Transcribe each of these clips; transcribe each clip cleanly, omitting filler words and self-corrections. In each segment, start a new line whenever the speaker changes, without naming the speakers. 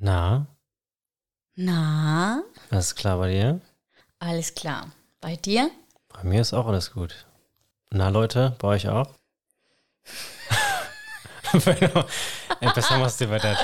Na,
Na,
alles klar bei dir?
alles klar. Bei dir?
Bei mir ist auch alles gut. Na Leute, bei euch auch? Empezamos de verdad.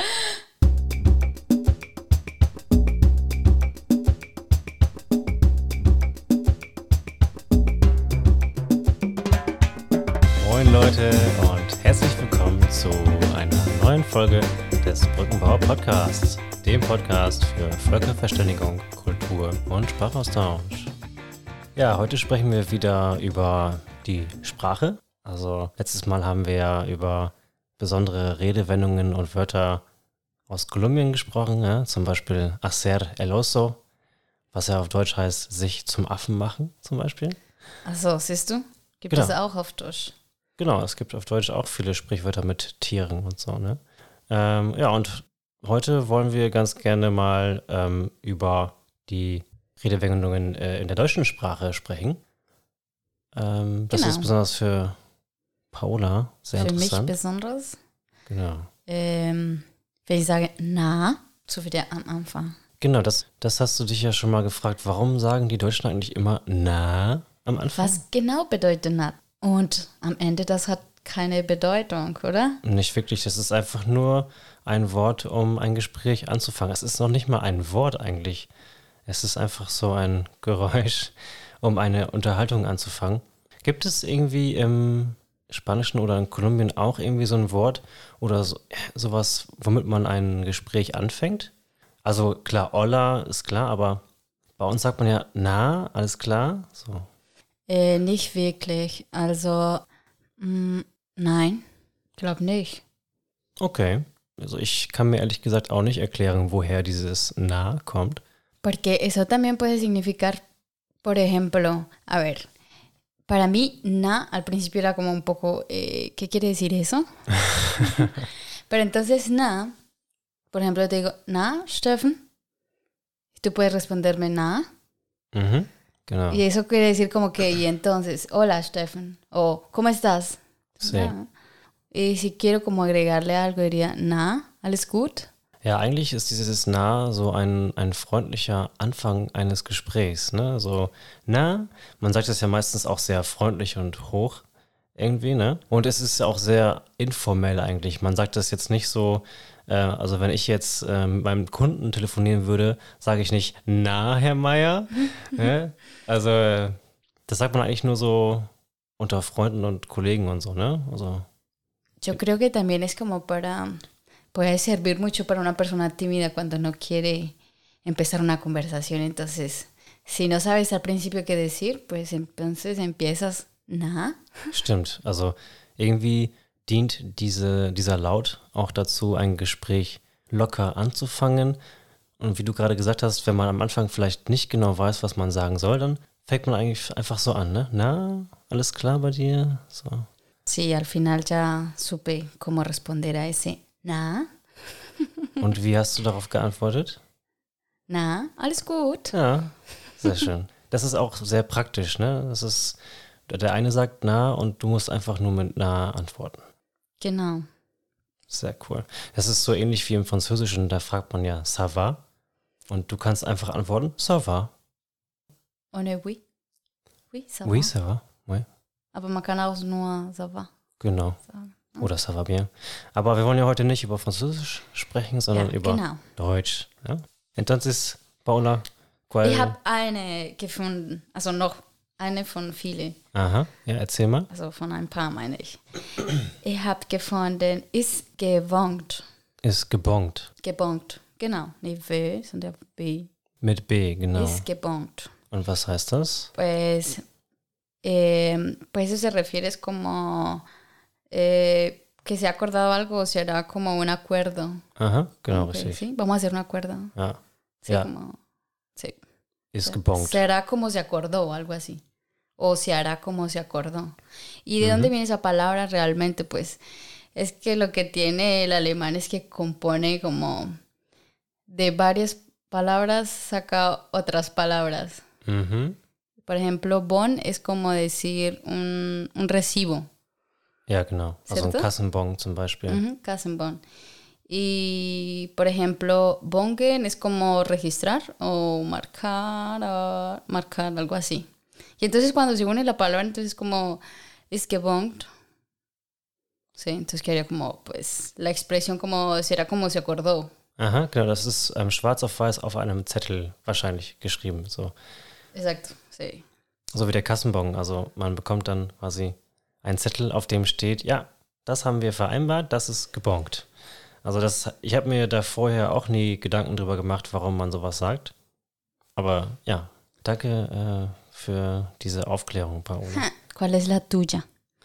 Moin Leute und herzlich willkommen zu einer neuen Folge des Brückenbauer Podcasts, dem Podcast für Völkerverständigung, Kultur und Sprachaustausch. Ja, heute sprechen wir wieder über die Sprache. Also letztes Mal haben wir ja über besondere Redewendungen und Wörter aus Kolumbien gesprochen, ja? Zum Beispiel hacer el oso, was ja auf Deutsch heißt, sich zum Affen machen zum Beispiel.
Achso, siehst du? Gibt
Genau.
es auch auf Deutsch.
Genau, es gibt auf Deutsch auch viele Sprichwörter mit Tieren und so, ne? Ja, und heute wollen wir ganz gerne mal über die Redewendungen in der deutschen Sprache sprechen. Das
Genau.
ist besonders für Paola sehr
Für mich
interessant.
besonders.
Genau.
Wenn ich sage na, so wie der am Anfang.
Genau, das hast du dich ja schon mal gefragt. Warum sagen die Deutschen eigentlich immer na am Anfang?
Was genau bedeutet na? Und am Ende, das hat keine Bedeutung, oder?
Nicht wirklich, das ist einfach nur ein Wort, um ein Gespräch anzufangen. Es ist noch nicht mal ein Wort eigentlich. Es ist einfach so ein Geräusch, um eine Unterhaltung anzufangen. Gibt es irgendwie im Spanischen oder in Kolumbien auch irgendwie so ein Wort oder sowas, womit man ein Gespräch anfängt? Also klar, hola ist klar, aber bei uns sagt man ja na, alles klar. So.
Nicht wirklich. Also, nein, glaube nicht.
Okay. Also ich kann mir ehrlich gesagt auch nicht erklären, woher dieses na kommt.
Porque eso también puede significar, por ejemplo, a ver, para mí, na al principio era como un poco, ¿qué quiere decir eso? Pero entonces, na, por ejemplo, te digo, na, Steffen, y tú puedes responderme na,
Mhm, genau.
y eso quiere decir como que, y entonces, hola, Steffen, o ¿cómo estás?
Sí.
Na. Y si quiero como agregarle algo, diría, na, alles gut?
Ja, eigentlich ist dieses na so ein freundlicher Anfang eines Gesprächs, ne? So, na, man sagt das ja meistens auch sehr freundlich und hoch irgendwie, ne? Und es ist auch sehr informell eigentlich. Man sagt das jetzt nicht so, also wenn ich jetzt mit meinem Kunden telefonieren würde, sage ich nicht, na, Herr Meier. Ne? Also, das sagt man eigentlich nur so unter Freunden und Kollegen und so, ne? Also,
Yo creo que también es como puede servir mucho para una persona tímida cuando no quiere empezar una conversación. Entonces, si no sabes al principio qué decir, pues entonces empiezas, na.
stimmt. Also irgendwie dient dieser Laut auch dazu, ein Gespräch locker anzufangen. Und wie du gerade gesagt hast, wenn man am Anfang vielleicht nicht genau weiß, was man sagen soll, dann fängt man eigentlich einfach so an, ne? Na, alles klar bei dir? So.
Sí, al final ya supe cómo responder a ese na.
Und wie hast du darauf geantwortet?
Na, alles gut.
Ja, sehr schön. Das ist auch sehr praktisch, ne? Das ist, der eine sagt na und du musst einfach nur mit na antworten.
Genau.
Sehr cool. Das ist so ähnlich wie im Französischen, da fragt man ja ça va und du kannst einfach antworten ça va.
On est oui. Oui, ça
Oui,
va.
ça va. Oui.
Aber man kann auch nur ça va
Genau.
sagen.
Oder ça va bien. Aber wir wollen ja heute nicht über Französisch sprechen, sondern
Ja,
über
genau.
Deutsch. Ja? Entonces, Paula, ¿cuál?
Ich habe eine gefunden, also noch eine von vielen.
Aha, ja, erzähl mal.
Also von ein paar meine ich. Ich habe gefunden, ist gewongt.
Ist gebongt.
Gebongt, genau. Nicht W, sondern B.
Mit B, genau.
Ist gebongt.
Und was heißt das?
Pues eso se refiere es como que se ha acordado algo o será como un acuerdo.
Aha, genau,
Ok,
richtig.
¿sí? Vamos a hacer un acuerdo.
Ja,
Sí,
Ja.
como, sí.
ist gebongt.
Será como se acordó o algo así. O se hará como se acordó. ¿Y de dónde viene esa palabra realmente? Pues es que lo que tiene el alemán es que compone como de varias palabras, saca otras palabras.
Mhm.
Por ejemplo, Bon es como decir un recibo.
Ja, genau. Also ein
¿Cierto?
Kassenbon zum Beispiel.
Ujú, Kassenbon. Y, por ejemplo, bongen es como registrar o marcar, marcar, algo así. Y entonces cuando se une la palabra, entonces como, es que bongt. Sí, entonces quedaría como, pues, la expresión como, será como se acordó.
Aha, genau, das ist schwarz auf weiß auf einem Zettel wahrscheinlich geschrieben. So.
Exacto, sí.
So wie der Kassenbon. Also man bekommt dann quasi einen Zettel, auf dem steht, ja, das haben wir vereinbart, das ist gebongt. Also ich habe mir da vorher auch nie Gedanken drüber gemacht, warum man sowas sagt. Aber ja, danke für diese Aufklärung, Paola.
¿Cuál es la tuya?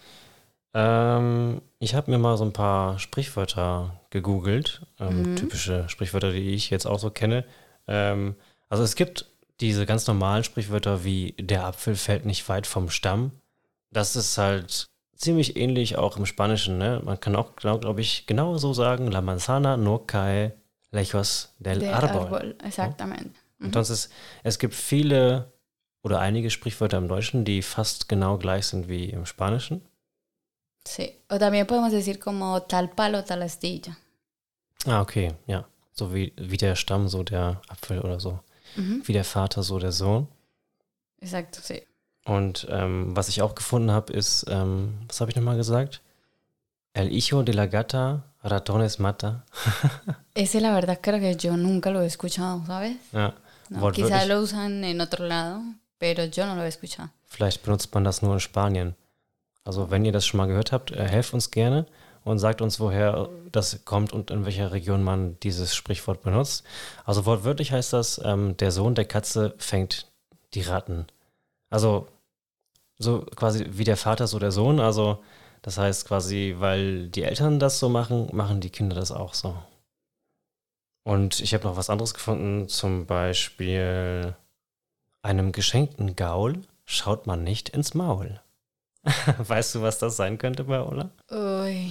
Ich habe mir mal so ein paar Sprichwörter gegoogelt, typische Sprichwörter, die ich jetzt auch so kenne. Also es gibt diese ganz normalen Sprichwörter wie der Apfel fällt nicht weit vom Stamm. Das ist halt ziemlich ähnlich auch im Spanischen, ne? Man kann auch, glaube ich, genau so sagen, la manzana no cae lejos del árbol.
Exactamente.
Entonces, es gibt viele oder einige Sprichwörter im Deutschen, die fast genau gleich sind wie im Spanischen.
Sí. O también podemos decir como tal palo, tal astilla.
Ah, okay, ja. So wie der Stamm, so der Apfel oder so. Wie der Vater, so der Sohn.
Exacto, sí.
Und was ich auch gefunden habe, ist, was habe ich nochmal gesagt? El hijo de la gata ratones mata.
Ese la verdad creo que yo nunca lo he escuchado, ¿sabes?
Ja,
No, quizá lo usan en otro lado, pero yo no lo he escuchado.
Vielleicht benutzt man das nur in Spanien. Also wenn ihr das schon mal gehört habt, helft uns gerne und sagt uns, woher das kommt und in welcher Region man dieses Sprichwort benutzt. Also wortwörtlich heißt das, der Sohn der Katze fängt die Ratten. Also so quasi wie der Vater, so der Sohn. Also das heißt quasi, weil die Eltern das so machen, machen die Kinder das auch so. Und ich habe noch was anderes gefunden, zum Beispiel einem geschenkten Gaul schaut man nicht ins Maul. Weißt du, was das sein könnte, Paola?
Uy.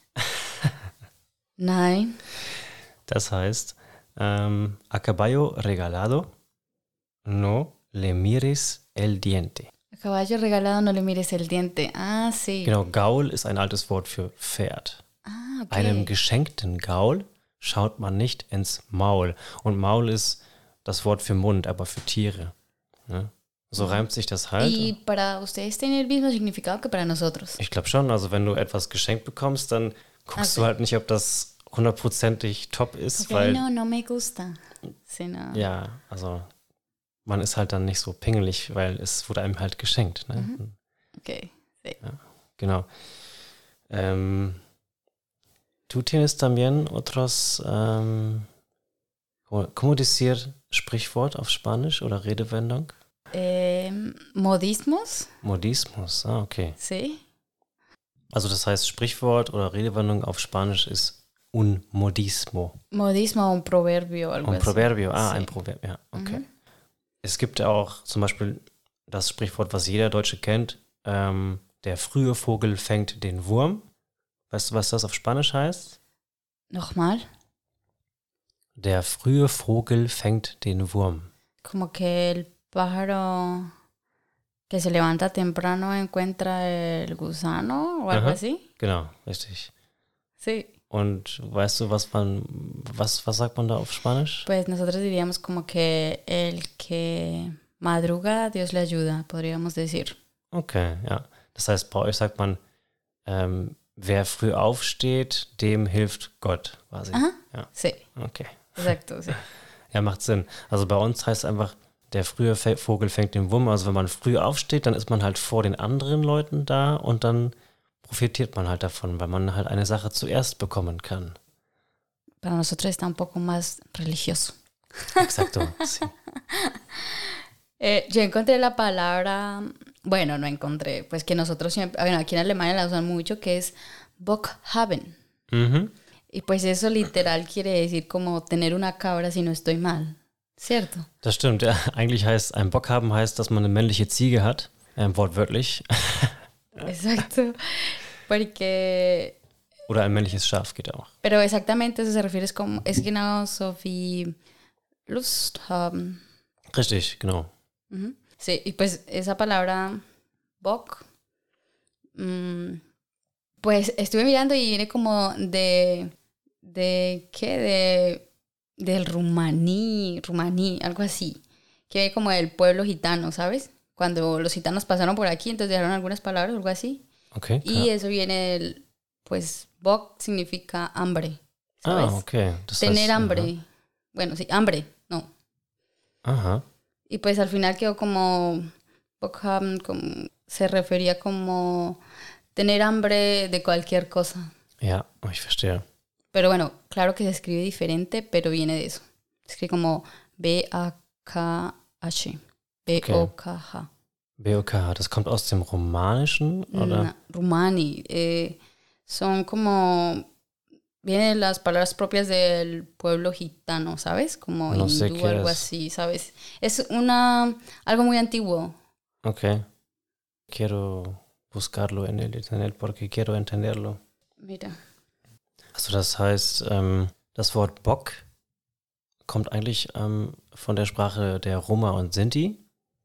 Nein.
Das heißt, a caballo regalado no le mires el diente.
A caballo regalado no le mires el diente. Ah, sí.
Genau, Gaul ist ein altes Wort für Pferd.
Ah, okay.
Einem geschenkten Gaul schaut man nicht ins Maul. Und Maul ist das Wort für Mund, aber für Tiere. Ne? So reimt sich das halt.
Y para ustedes tiene el mismo significado que para nosotros.
Ich glaube schon, also wenn du etwas geschenkt bekommst, dann guckst du halt nicht, ob das 100%ig top ist,
Okay,
weil
no me gusta. Sí, no.
ja, also man ist halt dann nicht so pingelig, weil es wurde einem halt geschenkt. Ne?
Okay, sí.
Ja, genau. ¿Tú tienes también otros, cómo decir Sprichwort auf Spanisch oder Redewendung?
Modismos.
Modismus, ah, okay.
Sí.
Also das heißt, Sprichwort oder Redewendung auf Spanisch ist un modismo.
Modismo, un proverbio, algo
Un
así.
proverbio,
Sí.
ein Proverb, ja, okay. Es gibt auch zum Beispiel das Sprichwort, was jeder Deutsche kennt, der frühe Vogel fängt den Wurm. Weißt du, was das auf Spanisch heißt?
Nochmal.
Der frühe Vogel fängt den Wurm.
Como que el pájaro que se levanta temprano encuentra el gusano o algo
Aha.
así.
Genau, richtig.
Sí.
Und weißt du, was sagt man da auf Spanisch?
Pues nosotros diríamos como que el que madruga, Dios le ayuda, podríamos decir.
Okay, ja. Das heißt, bei euch sagt man, wer früh aufsteht, dem hilft Gott, quasi.
Aha.
Ja,
Sí,
okay.
exacto, sí.
Ja, macht Sinn. Also bei uns heißt es einfach, der frühe Vogel fängt den Wurm. Also wenn man früh aufsteht, dann ist man halt vor den anderen Leuten da und dann profitiert man halt davon, weil man halt eine Sache zuerst bekommen kann.
Para nosotros está un poco más religioso.
Exacto. Sí.
Yo encontré la palabra, bueno, no encontré, pues que nosotros siempre, bueno, aquí en Alemania la usan mucho, que es Bock haben.
Mhm.
Y pues eso literal quiere decir como tener una cabra si no estoy mal, ¿cierto?
Das stimmt. Ja, eigentlich heißt, ein Bock haben heißt, dass man eine männliche Ziege hat, wortwörtlich.
Exacto, porque...
Oder ein männliches Schaf geht auch.
Pero exactamente eso se refiere, es genauso wie Lust haben.
Richtig, genau.
Ujú. Sí, y pues esa palabra Bock, pues estuve mirando y viene como de ¿de qué? Del rumaní, algo así. Que como el pueblo gitano, ¿sabes? Cuando los gitanos pasaron por aquí, entonces dejaron algunas palabras, algo así.
Okay,
y eso viene del, pues, bok significa hambre, ¿sabes?
Okay. Das
Tener
heißt,
hambre. Bueno, sí, hambre, no.
Aha.
Y pues al final quedó como, bok haben, como se refería como tener hambre de cualquier cosa.
Ja, ich verstehe.
Pero bueno, claro que se escribe diferente, pero viene de eso. Se escribe como B-A-K-H. B-O-K-H.
BOK, das kommt aus dem Romanischen, oder?
No, Rumani. Son como... Vienen las palabras propias del pueblo gitano, ¿sabes? Como
No sé
hindú,
qué
algo
es.
así, ¿sabes? Es algo muy antiguo.
Okay. Quiero buscarlo en el Internet porque quiero entenderlo.
Mira.
Also das heißt, das Wort Bock kommt eigentlich von der Sprache der Roma und Sinti.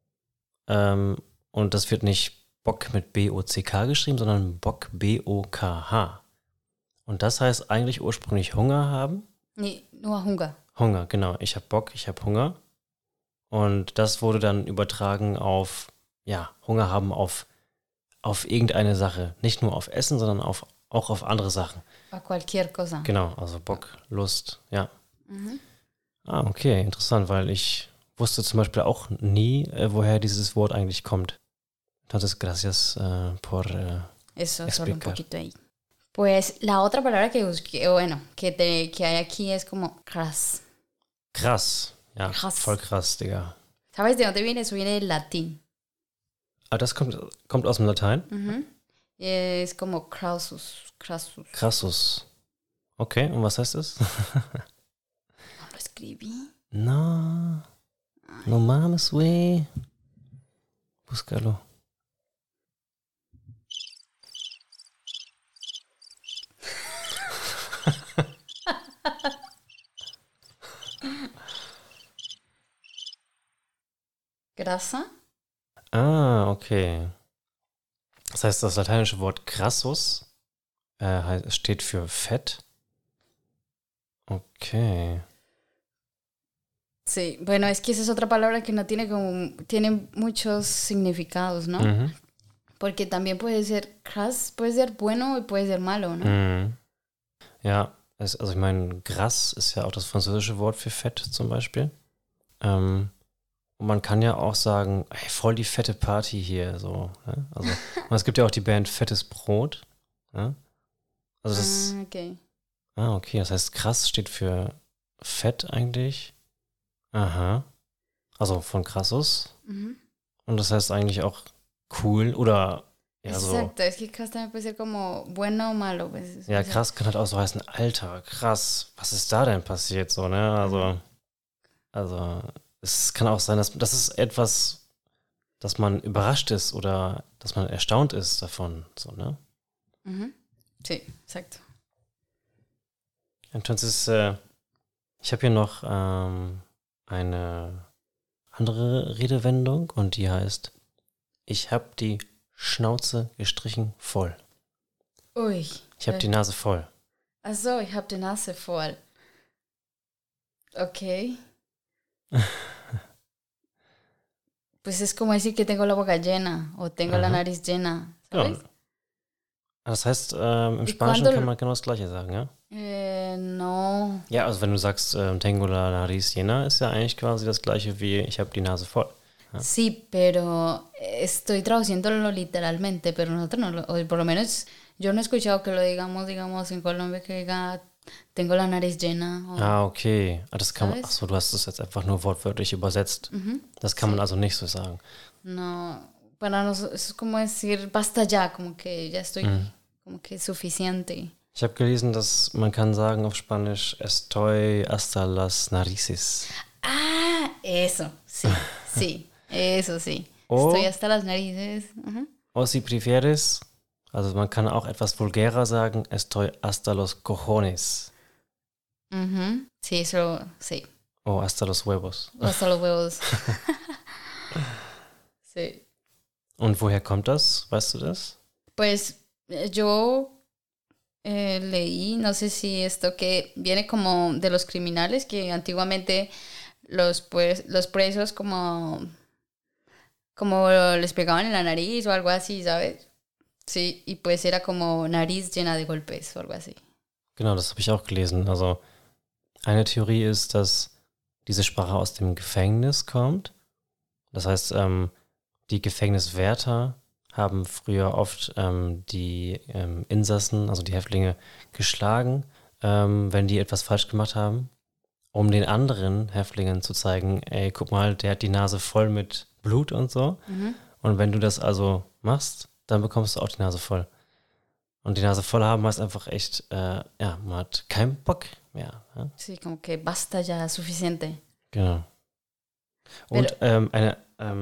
Und das wird nicht Bock mit B-O-C-K geschrieben, sondern Bock B-O-K-H. Und das heißt eigentlich ursprünglich Hunger haben.
Nee, nur Hunger.
Hunger, genau. Ich habe Bock, ich habe Hunger. Und das wurde dann übertragen auf, ja, Hunger haben auf irgendeine Sache. Nicht nur auf Essen, sondern auch auf andere Sachen.
A cualquier cosa.
Genau, also Bock, Lust, ja. Ah, okay, interessant, weil ich wusste zum Beispiel auch nie, woher dieses Wort eigentlich kommt. Entonces, gracias por
Eso, solo un
explicar.
poquito ahí. Pues la otra palabra que busqué, bueno, que hay aquí es como cras.
Krass, ja,
Krass.
voll krass, Digga.
¿Sabes de dónde viene? Eso viene del latín.
Ah, das kommt aus dem Latein?
Es como crassus.
Crassus. Okay, und was heißt das?
No lo escribí.
No mames, güey. Búscalo.
Grasa.
Ah, okay. Das heißt, das lateinische Wort crassus steht für Fett. Okay.
Sí, bueno, es que esa es otra palabra que no tiene muchos significados, ¿no?
Mhm.
Porque también puede ser cras, puede ser bueno y puede ser malo, ¿no?
Mhm. Ja, also ich meine, gras ist ja auch das französische Wort für Fett zum Beispiel. Und man kann ja auch sagen, ey, voll die fette Party hier, so. Ne? Also, und es gibt ja auch die Band Fettes Brot. Ne? Also das,
Okay.
okay, das heißt, krass steht für Fett eigentlich. Aha. Also von Crassus. Und das heißt eigentlich auch cool oder ja so.
Exacto, es que cras también puede ser como bueno o malo. Pues,
Ja, krass kann halt auch so heißen, Alter, krass, was ist da denn passiert so, ne? Also es kann auch sein, dass das ist etwas, dass man überrascht ist oder dass man erstaunt ist davon, so, ne?
Sí, exacto.
Entonces, ich habe hier noch eine andere Redewendung und die heißt, ich habe die Schnauze gestrichen voll.
Uy.
Ich habe die Nase voll.
Also, ich habe die Nase voll. Ok. Pues es como decir que tengo la boca llena o tengo la nariz llena, ¿sabes?
Ja. Das heißt, im
Y
Spanischen
cuando-
kann man genau das Gleiche sagen, ja?
No.
Ja, also wenn du sagst, tengo la nariz llena, ist ja eigentlich quasi das Gleiche wie ich habe die Nase voll.
Sí, pero estoy traduciéndolo literalmente, pero nosotros no, o por lo menos yo no he escuchado que lo digamos en Colombia que diga tengo la nariz llena. O,
Ah, okay. Das kann man,
¿Sabes?
achso, du hast es jetzt einfach nur wortwörtlich übersetzt. Das kann man also nicht so sagen.
No, para nosotros es como decir basta ya, como que ya estoy, como que es suficiente.
Ich habe gelesen, dass man kann sagen auf Spanisch, estoy hasta las narices.
Ah, eso, sí, sí, eso sí.
O-
Estoy hasta las narices.
O si prefieres, also man kann auch etwas vulgärer sagen, estoy hasta los cojones.
Sí, eso, sí.
O hasta los huevos.
O hasta los huevos. Sí.
Und woher kommt das? Weißt du das?
Pues yo leí, no sé si esto que viene como de los criminales, que antiguamente los presos como les pegaban en la nariz o algo así, ¿sabes? Sí, y pues era como nariz llena de golpes o algo así.
Genau, das habe ich auch gelesen. Also eine Theorie ist, dass diese Sprache aus dem Gefängnis kommt. Das heißt, die Gefängniswärter haben früher oft die Insassen, also die Häftlinge, geschlagen, wenn die etwas falsch gemacht haben, um den anderen Häftlingen zu zeigen, ey, guck mal, der hat die Nase voll mit Blut und so. Und wenn du das also machst, dann bekommst du auch die Nase voll. Und die Nase voll haben heißt einfach echt, man hat keinen Bock mehr. Ja?
Sí, como que basta ya, suficiente.
Genau. Und eine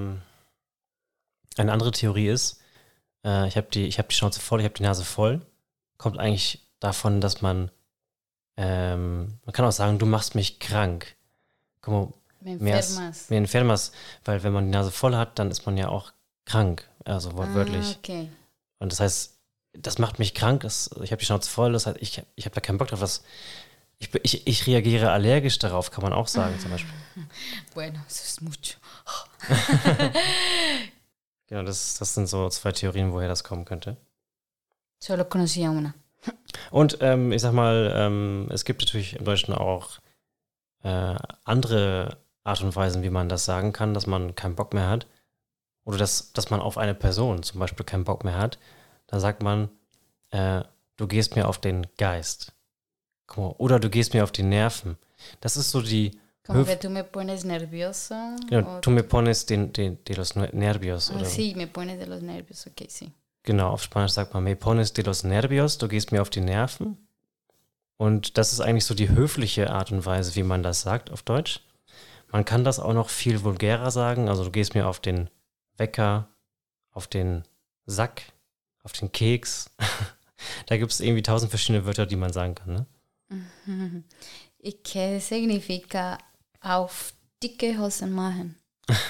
andere Theorie ist, ich hab die Schnauze voll, ich habe die Nase voll, kommt eigentlich davon, dass man kann auch sagen, du machst mich krank. Como,
Me enfermas.
Me enfermas, weil wenn man die Nase voll hat, dann ist man ja auch krank, also wortwörtlich.
Okay.
Und das heißt, das macht mich krank, ich habe die Schnauze voll, das heißt, ich habe da keinen Bock drauf, ich reagiere allergisch darauf, kann man auch sagen zum Beispiel.
Bueno, eso es mucho.
Genau, das sind so 2 Theorien, woher das kommen könnte.
Solo conocía una.
Und ich sag mal, es gibt natürlich im Deutschen auch andere Art und Weisen, wie man das sagen kann, dass man keinen Bock mehr hat. Oder dass man auf eine Person zum Beispiel keinen Bock mehr hat. Dann sagt man, du gehst mir auf den Geist. Oder du gehst mir auf die Nerven. Das ist so die...
Como que tú me pones nervioso.
Genau, tú me pones de los nervios. Oder?
Sí, me pones de los nervios, okay, sí.
Genau, auf Spanisch sagt man, me pones de los nervios, du gehst mir auf die Nerven. Und das ist eigentlich so die höfliche Art und Weise, wie man das sagt auf Deutsch. Man kann das auch noch viel vulgärer sagen, also du gehst mir auf den Wecker, auf den Sack, auf den Keks. Da gibt es irgendwie 1000 verschiedene Wörter, die man sagen kann, ne?
¿Y qué significa auf dicke Hosen machen?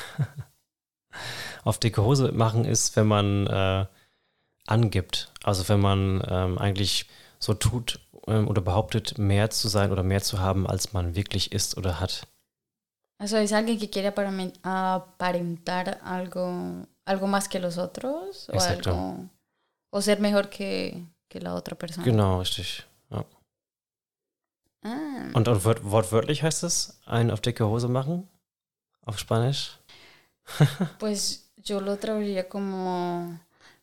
Auf dicke Hose machen ist, wenn man angibt. Also wenn man eigentlich so tut oder behauptet, mehr zu sein oder mehr zu haben, als man wirklich ist oder hat.
Also es alguien que quiere aparentar algo más que los otros o
Exacto.
algo o ser mejor que la otra persona.
Genau, richtig. Ja.
Ah.
Und wortwörtlich heißt es, einen auf dicke Hose machen? Auf Spanisch?
Pues yo lo traduciría como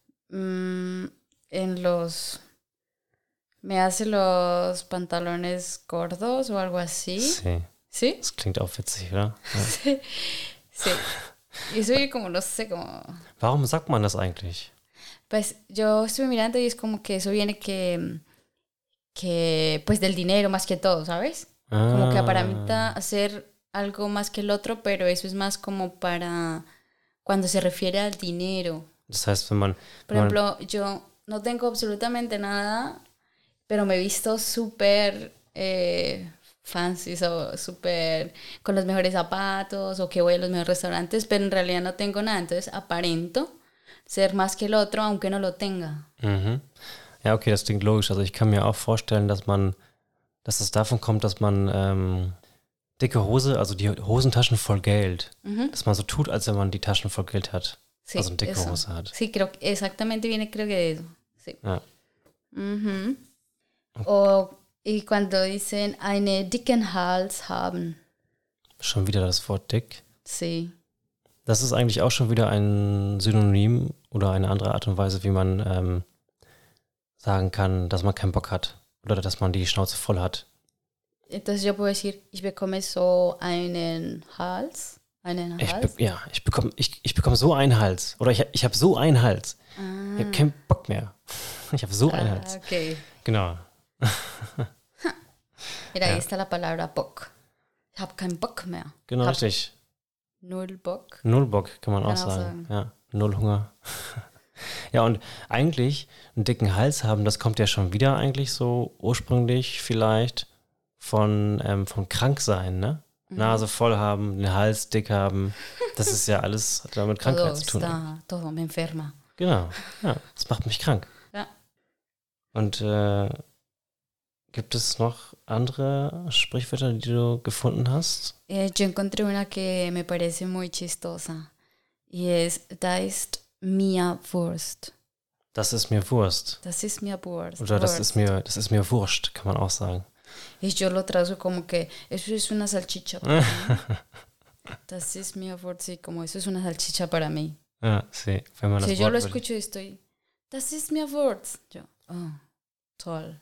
me hace los pantalones gordos o algo así.
Sí.
¿Sí?
Das klingt auch witzig, oder? Ja.
Sí. Sí. Y eso y como, no sé, como...
Warum sagt man das eigentlich?
Pues yo estuve mirando y es como que eso viene que pues del dinero más que todo, ¿sabes? Como que aparenta hacer algo más que el otro, pero eso es más como para cuando se refiere al dinero.
Das heißt, wenn man...
Por ejemplo, yo no tengo absolutamente nada, pero me he visto súper fancy, o súper con los mejores zapatos, o que voy a los mejores restaurantes, pero en realidad no tengo nada, entonces aparento ser más que el otro, aunque no lo tenga.
Mhm. Ja, okay, das klingt logisch. Also ich kann mir auch vorstellen, dass es davon kommt, dass man dicke Hose, also die Hosentaschen voll Geld, dass man so tut, als wenn man die Taschen voll Geld hat.
Sí,
also eine dicke
eso.
Hose hat.
Sí, creo que exactamente viene, creo que de eso. Sí.
Ja.
Mhm. Y cuando dicen einen dicken Hals haben.
Schon wieder das Wort dick.
Sí.
Das ist eigentlich auch schon wieder ein Synonym oder eine andere Art und Weise, wie man sagen kann, dass man keinen Bock hat oder dass man die Schnauze voll hat.
Entonces yo puedo decir, ich bekomme so einen Hals. Einen Hals?
Ich bekomme so einen Hals. Oder ich habe so einen Hals. Ich habe keinen Bock mehr. Ich habe so einen Hals.
Okay.
Genau.
Mira, ahí está la palabra Bock. Ich habe keinen Bock mehr.
Genau, richtig.
Null Bock.
Null Bock, kann man auch sagen. Ja, null Hunger. Ja, und eigentlich einen dicken Hals haben, das kommt ja schon wieder eigentlich so ursprünglich vielleicht von Kranksein, ne? Nase voll haben, den Hals dick haben. Das ist ja alles, hat damit Krankheit zu tun.
Todo me enferma.
Genau, ja, das macht mich krank.
Ja.
Und Gibt es noch andere Sprichwörter, die du gefunden hast?
Yo encontré una que me parece muy chistosa y da ist mir Wurst.
Das ist mir Wurst.
Das ist mir Wurst.
Oder das ist mir Wurscht, kann man auch sagen.
Y yo lo traduzco como que eso es una salchicha para mí. Das ist mir Wurst, sí, como eso es una salchicha para mí.
Ja, sí, wenn man das
Si yo
Wort
lo escucho y estoy, das ist mir Wurst. Yo, oh, toll.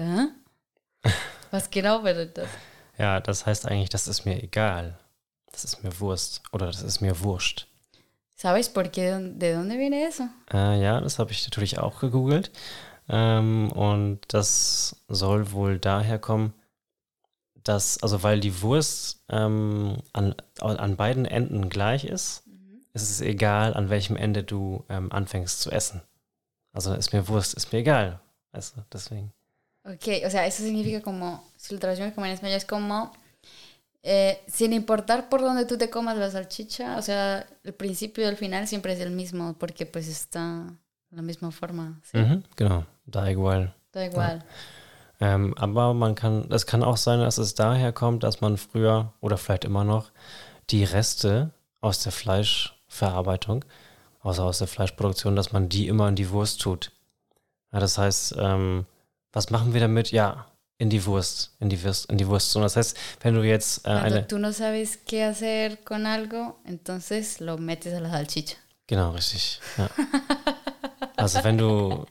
Was genau bedeutet das?
Ja, das heißt eigentlich, das ist mir egal. Das ist mir Wurst. Oder das ist mir Wurscht.
¿Sabes por qué? ¿De dónde viene eso?
Ja, das habe ich natürlich auch gegoogelt. Und das soll wohl daher kommen, also weil die Wurst an beiden Enden gleich ist, ist es egal, an welchem Ende du anfängst zu essen. Also ist mir Wurst, ist mir egal. Weißt du, deswegen.
Ok, o sea, eso significa como, si lo traducimos como en español, es como, sin importar por dónde tú te comas la salchicha, o sea, el principio y el final siempre es el mismo, porque pues está de la misma forma. ¿Sí?
Genau, da igual.
Da igual.
Ja. Aber es kann auch sein, dass es daher kommt, dass man früher oder vielleicht immer noch die Reste aus der Fleischverarbeitung, also aus der Fleischproduktion, dass man die immer in die Wurst tut. Ja, das heißt, was machen wir damit? Ja, in die Wurst. Und das heißt, wenn du jetzt
Cuando tú no sabes qué hacer con algo, entonces lo metes a la salchicha.
Genau, richtig. Ja. Also wenn du,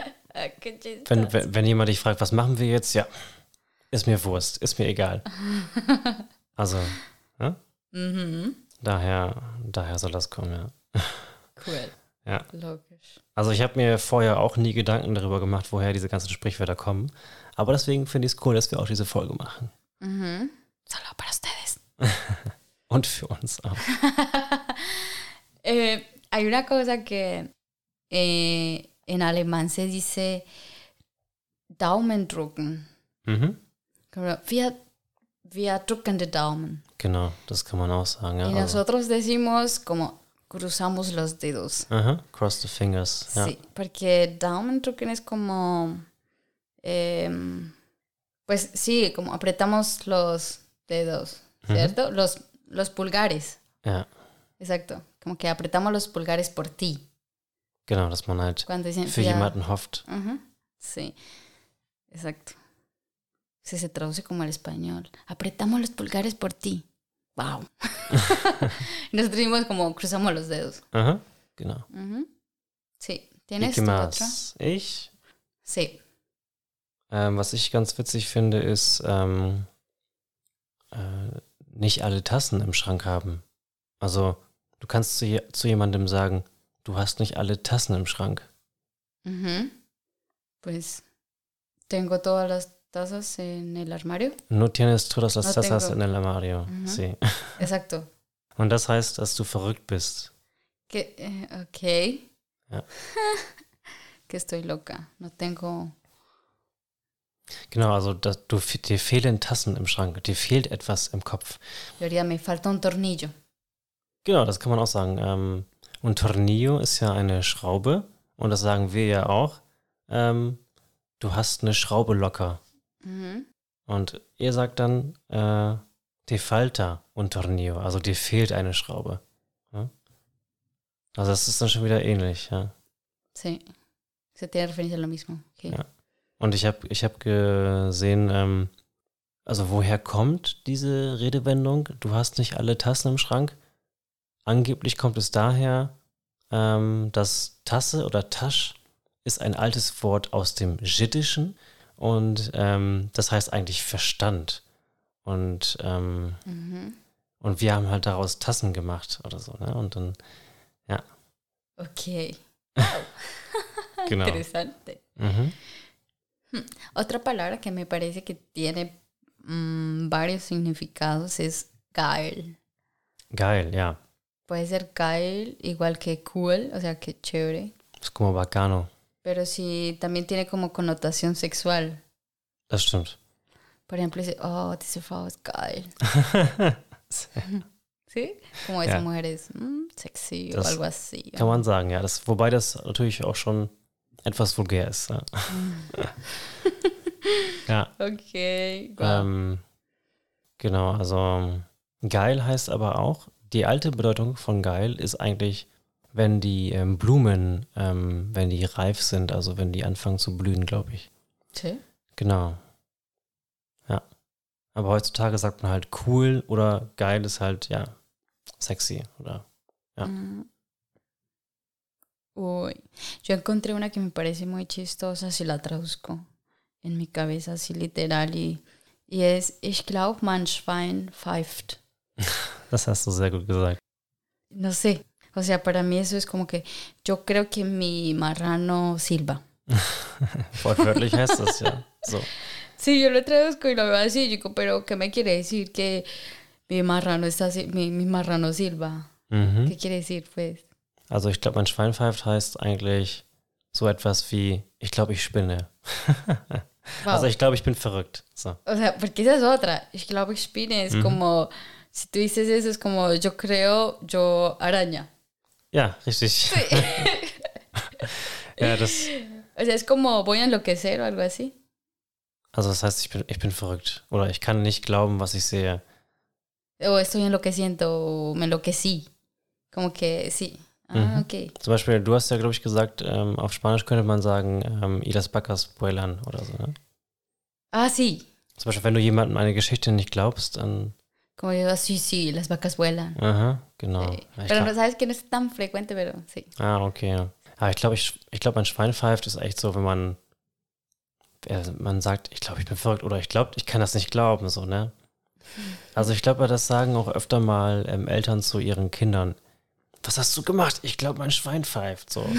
wenn jemand dich fragt, was machen wir jetzt? Ja, ist mir Wurst, ist mir egal. Also, ja? Daher soll das kommen, ja.
Cool.
Ja.
Logisch.
Also ich habe mir vorher auch nie Gedanken darüber gemacht, woher diese ganzen Sprichwörter kommen. Aber deswegen finde ich es cool, dass wir auch diese Folge machen.
Solo para ustedes.
Und für uns auch.
Hay una cosa que en alemán se dice Daumen drücken. Wir drücken den Daumen.
Genau, das kann man auch sagen. Ja,
y nosotros decimos como cruzamos los dedos.
Cross the fingers. Ja.
Sí, porque Daumen drücken es como, pues sí, como apretamos los dedos, ¿cierto? Los pulgares.
Ja.
Exacto, como que apretamos los pulgares por ti.
Genau, dass man halt für jemanden hofft.
Sí, exacto. Se traduce como al español. Apretamos los pulgares por ti. Wow. Nosotros decimos como cruzamos los dedos.
Genau.
Sí. ¿Tienes tu otra?
Ich?
Sí.
Was ich ganz witzig finde, ist nicht alle Tassen im Schrank haben. Also du kannst zu jemandem sagen, du hast nicht alle Tassen im Schrank.
Pues tengo todas las tazas en el armario.
No tienes todas las tazas en el armario. Sí.
Exacto.
Und das heißt, dass du verrückt bist.
Okay.
Ja.
Que estoy loca. No tengo.
Genau, also dir fehlen Tassen im Schrank. Dir fehlt etwas im Kopf.
Gloria, me falta un tornillo.
Genau, das kann man auch sagen. Un tornillo ist ja eine Schraube. Und das sagen wir ja auch. Du hast eine Schraube locker. Und ihr sagt dann, te falta un tornillo. Also dir fehlt eine Schraube. Ja? Also das ist dann schon wieder ähnlich. Ja.
Sí. Se tiene referencia a lo mismo. Okay.
Ja. Und ich hab gesehen, also woher kommt diese Redewendung? Du hast nicht alle Tassen im Schrank. Angeblich kommt es daher, dass Tasse oder Tasch ist ein altes Wort aus dem Jiddischen und das heißt eigentlich Verstand. Und wir haben halt daraus Tassen gemacht oder so, ne? Und dann, ja.
Okay. Wow.
Genau.
Interesante. Otra palabra que me parece que tiene varios significados es geil.
Geil, ja.
Puede ser geil igual que cool, o sea, que chévere.
Es como bacano.
Pero sí, también tiene como connotación sexual.
Das stimmt.
Por ejemplo, dice, oh, diese Frau ist geil. ¿Sí? Como esa mujer es sexy o algo así.
Kann man sagen, ja. Wobei das natürlich auch schon etwas vulgär ist. Ja. Ja.
Okay. Wow.
Genau, also geil heißt aber auch, die alte Bedeutung von geil ist eigentlich, wenn die Blumen, wenn die reif sind, also wenn die anfangen zu blühen, glaube ich.
Sí.
Genau. Ja. Aber heutzutage sagt man halt cool oder geil ist halt, ja, sexy oder, ja.
Uy, yo encontré una que me parece muy chistosa si la traduzco en mi cabeza así literal y es, ich glaube, mein Schwein pfeift.
Das hast du sehr gut gesagt.
No sé, o sea, para mí eso es como que yo creo que mi marrano silba.
Wortwörtlich heißt das ja so.
Sí, yo lo traduzco y lo veo así, digo, pero ¿qué me quiere decir que mi marrano está mi marrano silba?
Mhm.
¿Qué quiere decir, pues?
Also ich glaube, mein Schwein pfeift heißt eigentlich so etwas wie, ich glaube, ich spinne.
Wow.
Also ich glaube, ich bin verrückt. So.
O sea, porque esa es otra. Ich glaube, ich spinne es como, si tú dices eso, es como yo creo, yo araña.
Ja, richtig.
Sí.
Ja, das,
O sea, es como voy a enloquecer o algo así.
also das heißt, ich bin verrückt. Oder ich kann nicht glauben, was ich sehe.
O estoy enloqueciendo o me enloquecí. Como que sí. Ah, okay.
Zum Beispiel, du hast ja, glaube ich, gesagt, auf Spanisch könnte man sagen, y las vacas vuelan oder so, ne?
Ah, sí.
Zum Beispiel, wenn du jemandem eine Geschichte nicht glaubst, dann...
Como yo, sí, sí, las vacas vuelan.
Aha, genau.
Sí.
Ja,
Pero no sabes que no es tan frecuente, pero sí.
Ah, okay. Ja. Aber ich glaube, ein Schwein pfeift ist echt so, wenn man sagt, ich glaube, ich bin verrückt oder ich glaube, ich kann das nicht glauben, so, ne? Also ich glaube, das sagen auch öfter mal Eltern zu ihren Kindern. Was hast du gemacht? Ich glaube, mein Schwein pfeift, so.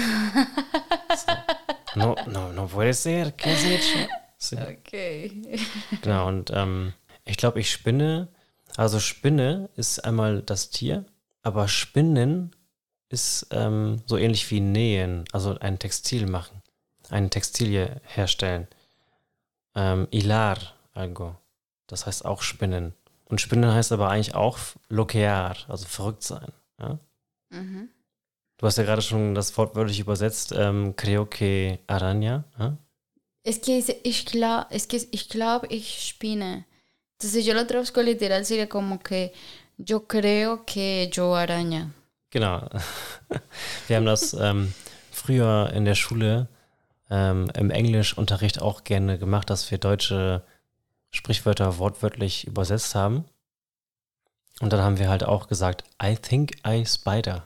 No puede ser, ¿qué has hecho? Sí.
Okay.
Genau, und ich glaube, ich spinne. Also Spinne ist einmal das Tier, aber Spinnen ist so ähnlich wie Nähen, also ein Textil machen, eine Textilie herstellen. Hilar, algo. Das heißt auch Spinnen. Und Spinnen heißt aber eigentlich auch loquear, also verrückt sein. Ja?
Mhm.
Du hast ja gerade schon das Wort wörtlich übersetzt, creo que araña. Ja?
Es que dice, ich glaube, ich spinne. Entonces yo lo traduzco literal, sería como que yo creo que yo araña.
Genau. Wir haben das früher in der Schule im Englischunterricht auch gerne gemacht, dass wir deutsche Sprichwörter wortwörtlich übersetzt haben. Und dann haben wir halt auch gesagt, I think I spider.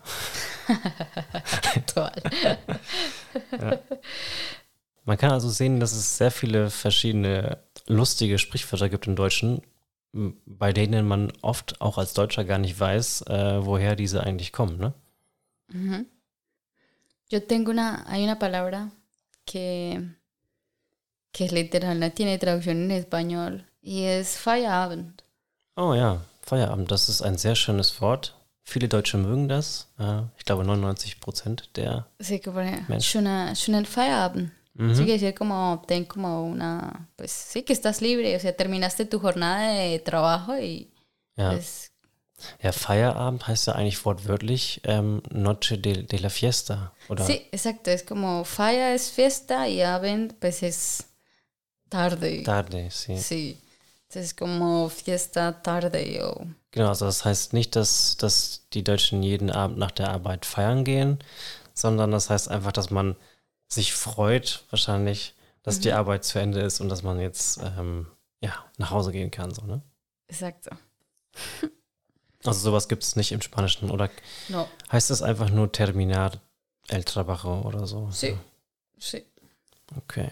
Toll.
Ja. Man kann also sehen, dass es sehr viele verschiedene lustige Sprichwörter gibt im Deutschen, bei denen man oft auch als Deutscher gar nicht weiß, woher diese eigentlich kommen, ne?
Mhm. Yo tengo hay una palabra que es literal, no tiene traducción en español y es Feierabend.
Oh ja, Feierabend, das ist ein sehr schönes Wort. Viele Deutsche mögen das. Ich glaube 99% der
Sí, que pone
Menschen.
schon el Feierabend. Sí, que decir como, ten como una, pues sí, que estás libre, o sea, terminaste tu jornada de trabajo y
Ja.
pues,
Ja, Feierabend heißt ja eigentlich wortwörtlich Noche de la Fiesta, oder?
sí, exacto, es como Feier es fiesta y Abend pues es tarde.
Tarde, sí.
Sí, entonces como fiesta tarde o...
Genau, also das heißt nicht, dass die Deutschen jeden Abend nach der Arbeit feiern gehen, sondern das heißt einfach, dass man sich freut, wahrscheinlich, dass die Arbeit zu Ende ist und dass man jetzt nach Hause gehen kann, so, ne?
Exacto.
Also sowas gibt es nicht im Spanischen, oder
No,
heißt das einfach nur terminar el trabajo oder so?
sí,
Ja.
sí.
Okay.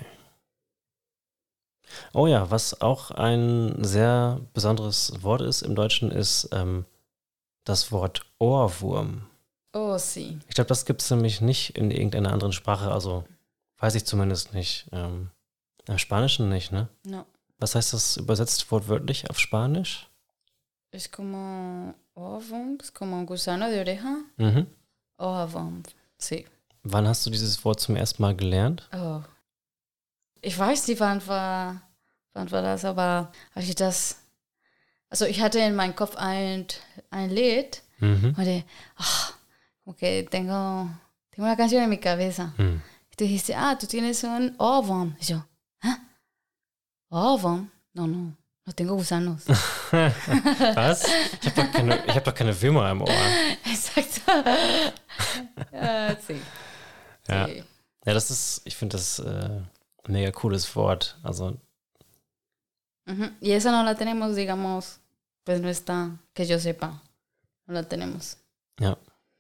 Oh ja, was auch ein sehr besonderes Wort ist im Deutschen, ist das Wort Ohrwurm.
Oh, sí.
Ich glaube, das gibt es nämlich nicht in irgendeiner anderen Sprache, also weiß ich zumindest nicht. Im Spanischen nicht, ne?
No,
Was heißt das übersetzt wortwörtlich auf Spanisch?
es como Ohrwurm, es como un gusano de oreja.
Mhm.
Ohrwurm, sí.
Wann hast du dieses Wort zum ersten Mal gelernt?
Oh. Ich weiß nicht, wann war das, aber als ich das, also ich hatte in meinem Kopf ein Lied
Mhm.
und como que tengo una canción en mi cabeza.
Hm.
Y tú dijiste, tú tienes un Ohrwurm. Y yo, Oven? No, no. No tengo gusanos.
Was? Ich hab doch keine Würmer im Ohr.
Exacto. Sí.
Ja.
Sí.
Ja, ich finde das ein mega cooles Wort. Also,
Ujú. Y esa no la tenemos, digamos, pues no está, que yo sepa. No la tenemos.
ja.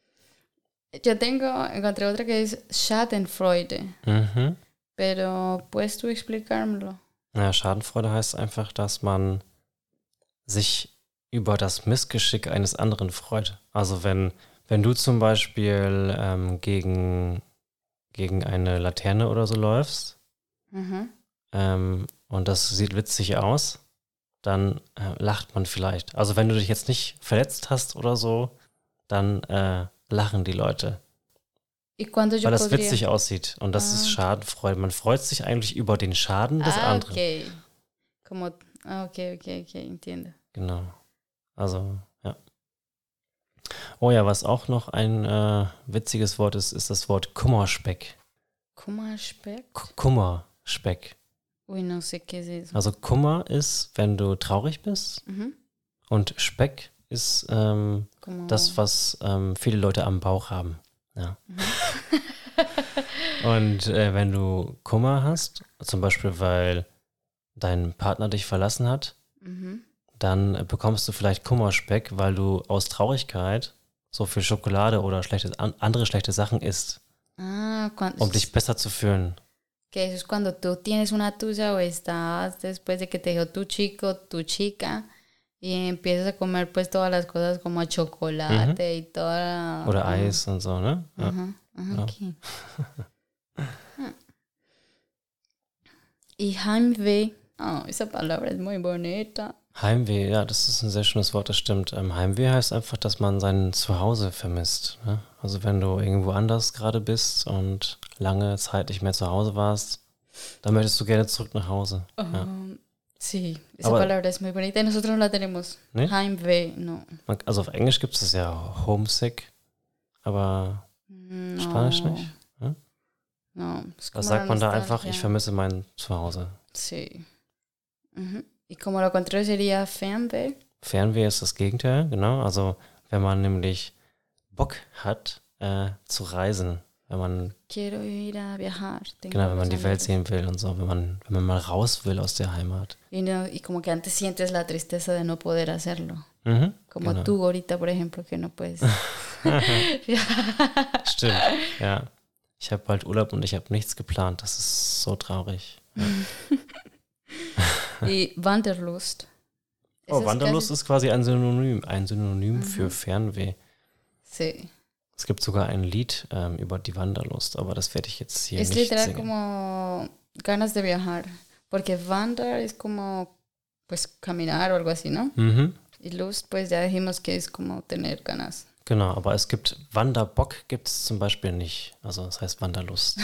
Encontré otra que es Schadenfreude.
Mhm.
Pero, ¿puedes tú explicármelo?
Ja, Schadenfreude heißt einfach, dass man sich über das Missgeschick eines anderen freut. Also wenn du zum Beispiel gegen eine Laterne oder so läufst
Ujú.
und das sieht witzig aus, dann lacht man vielleicht. Also wenn du dich jetzt nicht verletzt hast oder so, dann lachen die Leute,
¿Y cuándo yo
weil das
podría?
witzig aussieht. Und das ist
Ah.
Schadenfreude. Man freut sich eigentlich über den Schaden des anderen.
Ok. Como, ok, entiendo.
Genau. Also, ja. Oh ja, was auch noch ein witziges Wort ist das Wort Kummerspeck.
Kummerspeck?
Kummerspeck.
Uy, no sé qué es eso.
Also Kummer ist, wenn du traurig bist,
Ujú.
und Speck ist
Como...
das, was viele Leute am Bauch haben. Ja. Und wenn du Kummer hast, zum Beispiel weil dein Partner dich verlassen hat,
Ujú.
dann bekommst du vielleicht Kummerspeck, weil du aus Traurigkeit so viel Schokolade oder andere schlechte Sachen isst,
Ah,
um dich besser zu fühlen.
que eso es cuando tú tienes una tuya o estás después de que te dejó tu chico, tu chica y empiezas a comer pues todas las cosas como chocolate y toda...
Oder Eis und so, ne? Ja.
Ajá, ajá,
Ja.
okay. Y Heimweh. Oh, esa palabra es muy bonita.
Heimweh, ja, das ist ein sehr schönes Wort, das stimmt. Heimweh heißt einfach, dass man sein Zuhause vermisst. Ne? Also wenn du irgendwo anders gerade bist und lange Zeit nicht mehr zu Hause warst, dann möchtest du gerne zurück nach Hause. Ja.
Sí, esa
Aber-
palabra es muy bonita y nosotros no la tenemos.
¿Nee?
Heimweh, no.
Also auf Englisch gibt es ja Homesick, aber
No.
Spanisch nicht.
No, es
Da
como
sagt
la
man da
nostalgia.
einfach, ich vermisse mein Zuhause.
Sí. Ujú. Y como lo contrario sería Fernweh.
Fernweh ist das Gegenteil, genau. Also wenn man nämlich Bock hat zu reisen, wenn man
Quiero ir a viajar. Tengo
Genau, wenn man
los
die Welt
amigos.
sehen will und so, wenn man mal raus will aus der Heimat.
Y, no, y como que antes sientes la tristeza de no poder hacerlo.
Mhm,
Como
genau.
tú ahorita, por ejemplo, que no puedes.
Stimmt, ja. Ich habe bald Urlaub und ich habe nichts geplant. Das ist so traurig.
Y Wanderlust.
Oh, Wanderlust ist quasi ein Synonym
Mhm.
für Fernweh.
Sí.
Es gibt sogar ein Lied über die Wanderlust, aber das werde ich jetzt hier
Es
nicht
literal
singen.
como ganas de viajar. Porque Wander es como, pues, caminar o algo así, ¿no?
Mhm,
Y Lust, pues ya dijimos que es como tener ganas.
genau, aber es gibt Wanderbock gibt es zum Beispiel nicht. Also das heißt Wanderlust.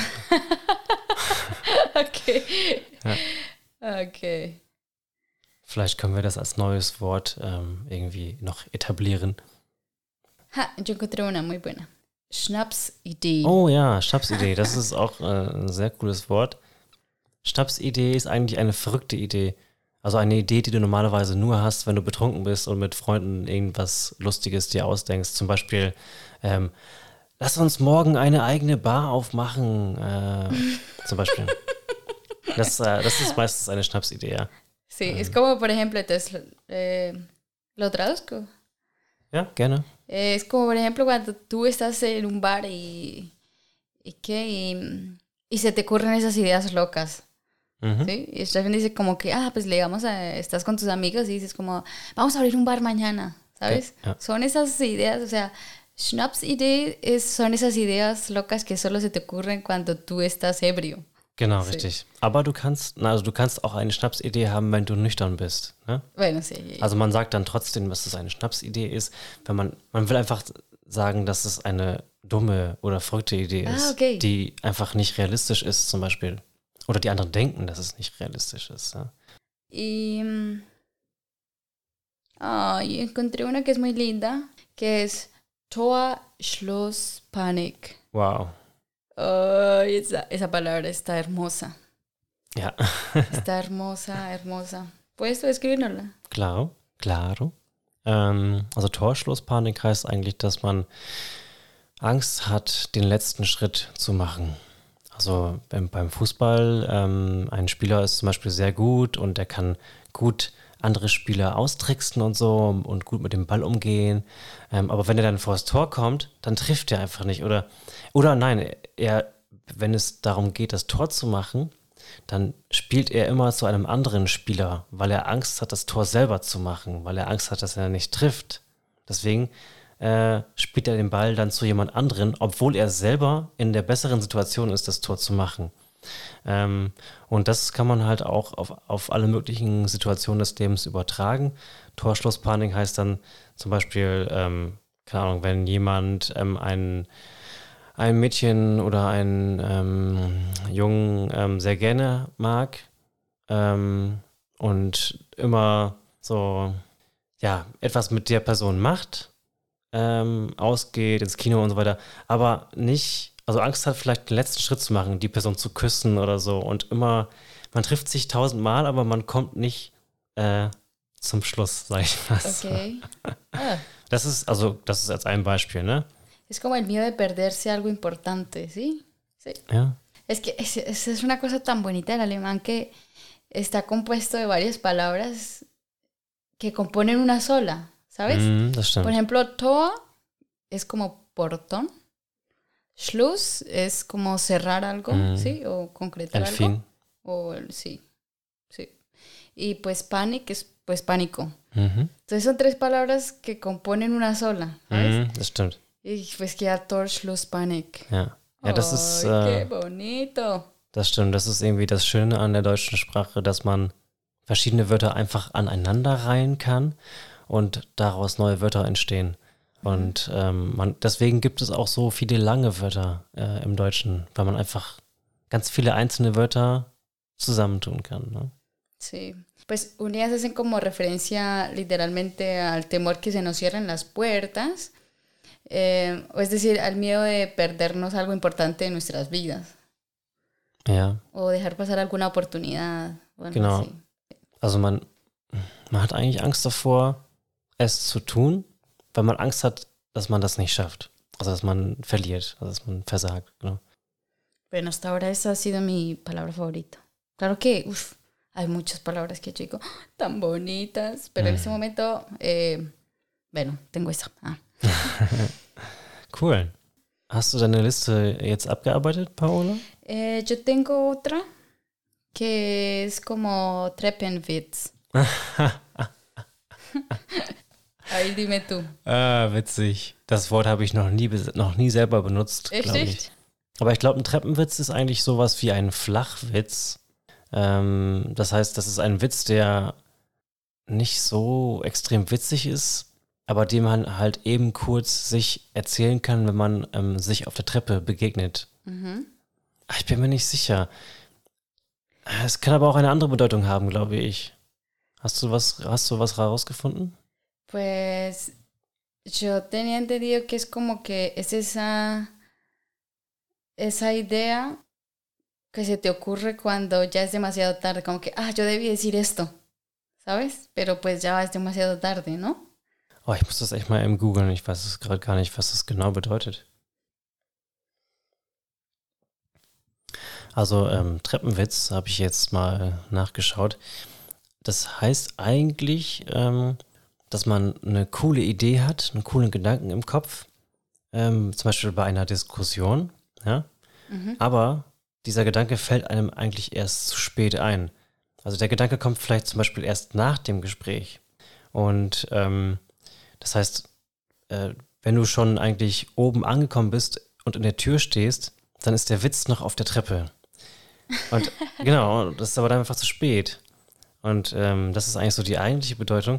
Okay.
Ja.
Okay.
Vielleicht können wir das als neues Wort irgendwie noch etablieren.
Ha, yo encontré una muy buena. Schnapsidee.
Oh ja, Schnapsidee, das ist auch ein sehr cooles Wort. Schnapsidee ist eigentlich eine verrückte Idee. Also eine Idee, die du normalerweise nur hast, wenn du betrunken bist und mit Freunden irgendwas Lustiges dir ausdenkst. Zum Beispiel, lass uns morgen eine eigene Bar aufmachen. Zum Beispiel. Das ist meistens eine Schnapsidee, ja.
Sí, es como, por ejemplo, entonces, lo traduzco.
Ja, gerne.
Es como, por ejemplo, cuando tú estás en un bar y se te ocurren esas ideas locas.
Mhm.
¿Sí? Y Stephen dice como que, pues estás con tus amigos y dices como, vamos a abrir un bar mañana, ¿sabes?
Ja.
Son esas ideas, o sea, Schnapsidee son esas ideas locas que solo se te ocurren cuando tú estás ebrio.
Genau,
Sí.
richtig. Aber du kannst auch eine Schnapsidee haben, wenn du nüchtern bist. Ne?
Bueno, sí.
Also man sagt dann trotzdem, dass es eine Schnapsidee ist, wenn man will einfach sagen, dass es eine dumme oder verrückte Idee ist,
okay.
die einfach nicht realistisch ist zum Beispiel. Oder die anderen denken, dass es nicht realistisch ist. Ja?
Y encontré una que es muy linda, que es Tor, Schloss, Panik.
Wow.
Ay, esa palabra está hermosa.
Ja.
Está hermosa, hermosa. ¿Puedes tú describirnosla?
Claro. Also Torschlusspanik heißt eigentlich, dass man Angst hat, den letzten Schritt zu machen. Also beim Fußball, ein Spieler ist zum Beispiel sehr gut und er kann gut andere Spieler austricksen und so und gut mit dem Ball umgehen. Aber wenn er dann vor das Tor kommt, dann trifft er einfach nicht. Oder nein, wenn es darum geht, das Tor zu machen, dann spielt er immer zu einem anderen Spieler, weil er Angst hat, das Tor selber zu machen, weil er Angst hat, dass er nicht trifft. Deswegen spielt er den Ball dann zu jemand anderen, obwohl er selber in der besseren Situation ist, das Tor zu machen. Und das kann man halt auch auf alle möglichen Situationen des Lebens übertragen. Torschlusspanik heißt dann zum Beispiel, keine Ahnung, wenn jemand ein Mädchen oder einen Jungen sehr gerne mag und immer so, ja, etwas mit der Person macht, ausgeht, ins Kino und so weiter, aber nicht, also Angst hat vielleicht den letzten Schritt zu machen, die Person zu küssen oder so und immer, man trifft sich 1000-mal, aber man kommt nicht zum Schluss, sag ich mal.
Okay. Ah.
Das ist als ein Beispiel, ne?
Es como el miedo de perderse algo importante, ¿sí? Sí.
Ja.
Es que es una cosa tan bonita el alemán que está compuesto de varias palabras que componen una sola, ¿sabes?
Das stimmt.
Por ejemplo, Tor es como portón. Schluss es como cerrar algo, ¿sí? O concretar
El
algo.
fin.
Sí. Y pues panic es pues pánico.
Mhm.
Entonces son tres palabras que componen una sola, ¿sabes?
Das stimmt.
Y pues queda Tor, Schluss, Panik.
Ja, das ist.
Qué bonito.
Das stimmt. Das ist irgendwie das Schöne an der deutschen Sprache, dass man verschiedene Wörter einfach aneinander reihen kann und daraus neue Wörter entstehen. Und deswegen gibt es auch so viele lange Wörter im Deutschen, weil man einfach ganz viele einzelne Wörter zusammentun kann. Ne?
Sí. Pues unidas hacen como referencia literalmente al temor que se nos cierren las puertas. O es decir, al miedo de perdernos algo importante en nuestras vidas.
Ja.
O dejar pasar alguna oportunidad. Bueno,
Genau.
sí.
Also man hat eigentlich Angst davor, es zu tun, weil man Angst hat, dass man das nicht schafft. Also dass man verliert, also dass man versagt. Genau.
Bueno, hasta ahora esa ha sido mi palabra favorita. Claro que hay muchas palabras que yo digo tan bonitas, pero en ese momento, bueno, tengo esa.
Cool. Hast du deine Liste jetzt abgearbeitet, Paola?
Yo tengo otra que es como Treppenwitz. Ahí dime tú.
Witzig. Das Wort habe ich noch nie selber benutzt, glaube ich.
Echt?
Aber ich glaube, ein Treppenwitz ist eigentlich sowas wie ein Flachwitz. Das heißt, das ist ein Witz, der nicht so extrem witzig ist, aber den man halt eben kurz sich erzählen kann, wenn man sich auf der Treppe begegnet.
Mhm.
Ich bin mir nicht sicher. Es kann aber auch eine andere Bedeutung haben, glaube ich. Hast du was herausgefunden?
Pues yo tenía entendido que es como que es esa idea que se te ocurre cuando ya es demasiado tarde, como que, yo debí decir esto, ¿sabes? Pero pues ya es demasiado tarde, ¿no?
Oh, ich muss das echt mal eben googeln. Ich weiß es gerade gar nicht, was das genau bedeutet. Also Treppenwitz habe ich jetzt mal nachgeschaut. Das heißt eigentlich, dass man eine coole Idee hat, einen coolen Gedanken im Kopf, zum Beispiel bei einer Diskussion, ja.
Mhm.
Aber dieser Gedanke fällt einem eigentlich erst zu spät ein. Also der Gedanke kommt vielleicht zum Beispiel erst nach dem Gespräch. Und das heißt, wenn du schon eigentlich oben angekommen bist und in der Tür stehst, dann ist der Witz noch auf der Treppe. Und genau, das ist aber dann einfach zu spät. Und das ist eigentlich so die eigentliche Bedeutung.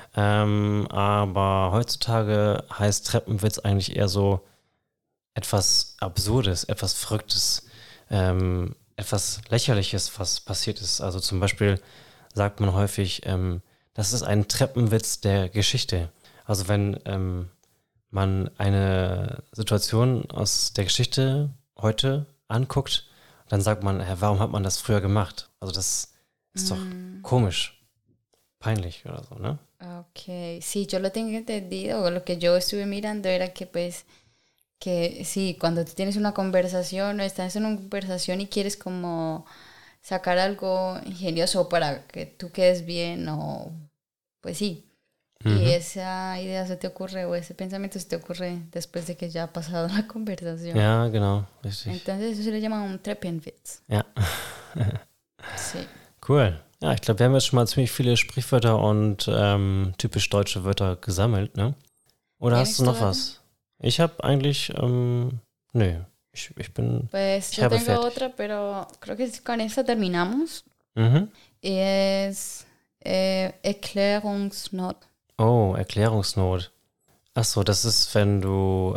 Aber heutzutage heißt Treppenwitz eigentlich eher so etwas Absurdes, etwas Verrücktes, etwas Lächerliches, was passiert ist. Also zum Beispiel sagt man häufig, das ist ein Treppenwitz der Geschichte. Also wenn man eine Situation aus der Geschichte heute anguckt, dann sagt man, warum hat man das früher gemacht? Also das ist doch komisch, peinlich oder so, ¿no?
Ok, sí, yo lo tengo entendido, o lo que yo estuve mirando era que pues, que sí, cuando tú tienes una conversación o estás en una conversación y quieres como sacar algo ingenioso para que tú quedes bien o pues sí. Y esa idea se te ocurre o ese pensamiento se te ocurre después de que ya ha pasado la conversación.
Ja, genau, richtig.
Entonces eso se le llama un Treppenwitz.
Ja.
Sí.
Cool. Ja, ich glaube, wir haben jetzt schon mal ziemlich viele Sprichwörter und typisch deutsche Wörter gesammelt, ne? Oder hast du noch was? Ich habe eigentlich, nö, ich bin,
Pues
ich
yo
habe
tengo
fertig.
otra, pero creo que con esa terminamos.
Mhm.
Y es Erklärungsnot.
Oh, Erklärungsnot. Ach so, das ist, wenn du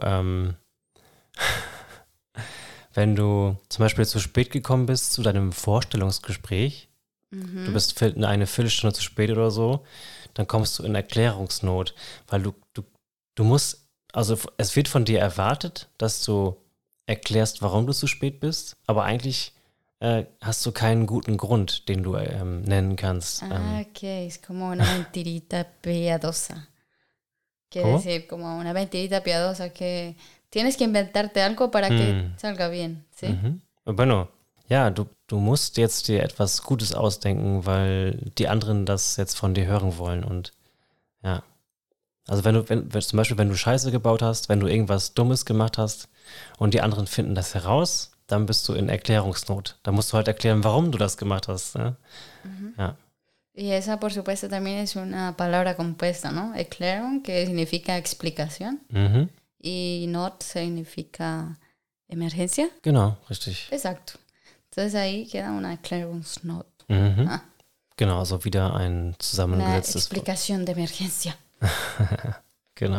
zum Beispiel zu spät gekommen bist zu deinem Vorstellungsgespräch, du bist eine Viertelstunde zu spät oder so, dann kommst du in Erklärungsnot, weil du musst, also es wird von dir erwartet, dass du erklärst, warum du zu spät bist, aber eigentlich hast du keinen guten Grund, den du nennen kannst.
Que es como una mentirita piadosa. Quiere
¿Cómo?
decir, como una mentirita piadosa que tienes que inventarte algo para que salga bien, ¿sí?
Mhm. Bueno, ja, du musst jetzt dir etwas Gutes ausdenken, weil die anderen das jetzt von dir hören wollen und ja. Also wenn zum Beispiel, wenn du Scheiße gebaut hast, wenn du irgendwas Dummes gemacht hast und die anderen finden das heraus, dann bist du in Erklärungsnot. Da musst du halt erklären, warum du das gemacht hast. Ne? Ja.
Y esa, por supuesto, también es una palabra compuesta, ¿no? Erklärung, que significa explicación,
Mhm.
y not significa emergencia.
Genau, richtig.
Exacto. Entonces ahí queda una Erklärungsnot.
Mhm.
Ah.
Genau, also wieder ein
Una
zusammengesetztes Wort.
explicación de emergencia.
Genau.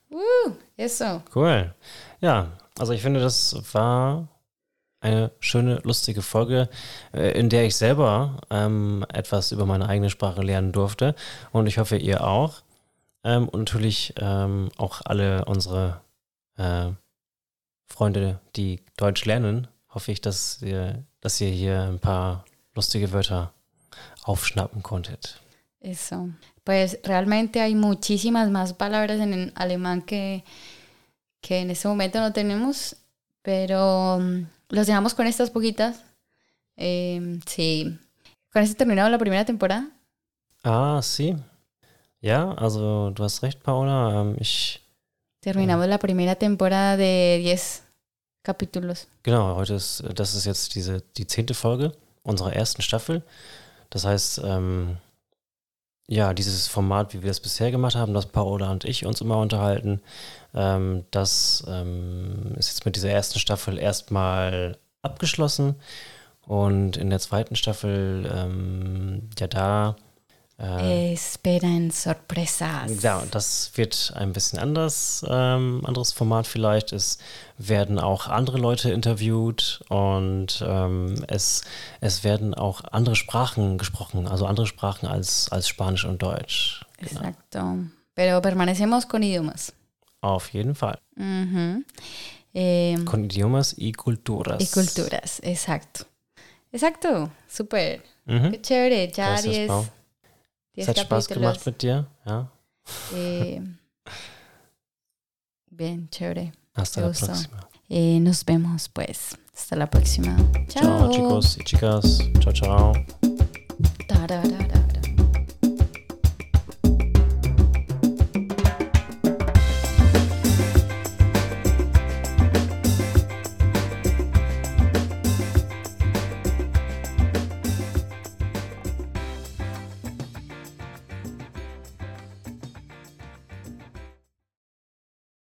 Eso.
Cool. Ja, also ich finde, das war eine schöne, lustige Folge, in der ich selber etwas über meine eigene Sprache lernen durfte. Und ich hoffe, ihr auch. Und natürlich auch alle unsere Freunde, die Deutsch lernen, hoffe ich, dass ihr hier ein paar lustige Wörter aufschnappen konntet.
Eso. Pues realmente hay muchísimas más palabras en el alemán que en este momento no tenemos, pero los dejamos con estas poquitas. Sí. ¿Con esto terminamos la primera temporada?
Ah, sí. Ja, also du hast recht, Paola.
Terminamos la primera temporada de 10 Capítulos.
Genau, das ist jetzt die 10. Folge unserer ersten Staffel. Das heißt, ja, dieses Format, wie wir das bisher gemacht haben, dass Paola und ich uns immer unterhalten, das ist jetzt mit dieser ersten Staffel erstmal abgeschlossen. Und in der zweiten Staffel, ja, da
Esperen sorpresas.
ja, das wird ein bisschen anders, anderes Format vielleicht. Es werden auch andere Leute interviewt und es werden auch andere Sprachen gesprochen, also andere Sprachen als Spanisch und Deutsch. Genau.
Exacto. Pero permanecemos con idiomas.
Auf jeden Fall.
Ujú.
Con idiomas y culturas.
Y culturas, exacto. Exacto, súper.
Mhm.
Qué chévere, ya
Gracias,
10
Pau. Es hat Spaß
capítulos.
gemacht mit dir. Ja.
Bien, chévere.
Hasta
Me
la
gustó.
próxima.
Nos vemos pues. Hasta la próxima.
Ciao, chicos y chicas. Ciao, ciao.
Tararara.